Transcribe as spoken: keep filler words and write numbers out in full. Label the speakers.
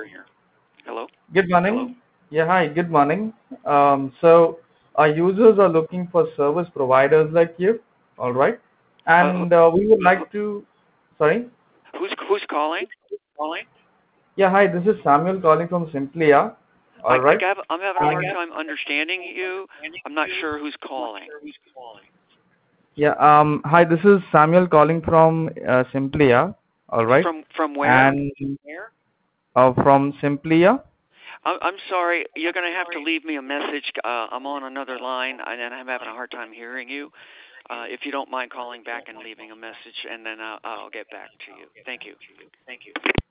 Speaker 1: Hello?
Speaker 2: Good morning. Yeah, hi, good morning. Um, so our users are looking for service providers like you, all right?
Speaker 1: Uh,
Speaker 2: And uh, we would like to, sorry?
Speaker 1: who's who's calling?
Speaker 2: Yeah, hi, this is Samuel calling from Simplia,
Speaker 1: I,
Speaker 2: all
Speaker 1: I
Speaker 2: right?
Speaker 1: have, I'm having a hard
Speaker 2: And
Speaker 1: time understanding you. I'm not sure who's calling.
Speaker 2: yeah, um, hi, this is Samuel calling from uh, Simplia, all right?
Speaker 1: From from where?
Speaker 2: And uh, from Simplia.
Speaker 1: I'm, I'm sorry. You're going to have to leave me a message. Uh, I'm on another line, and I'm having a hard time hearing you. Uh, if you don't mind calling back and leaving a message, and then I'll, I'll get back to you. Thank you.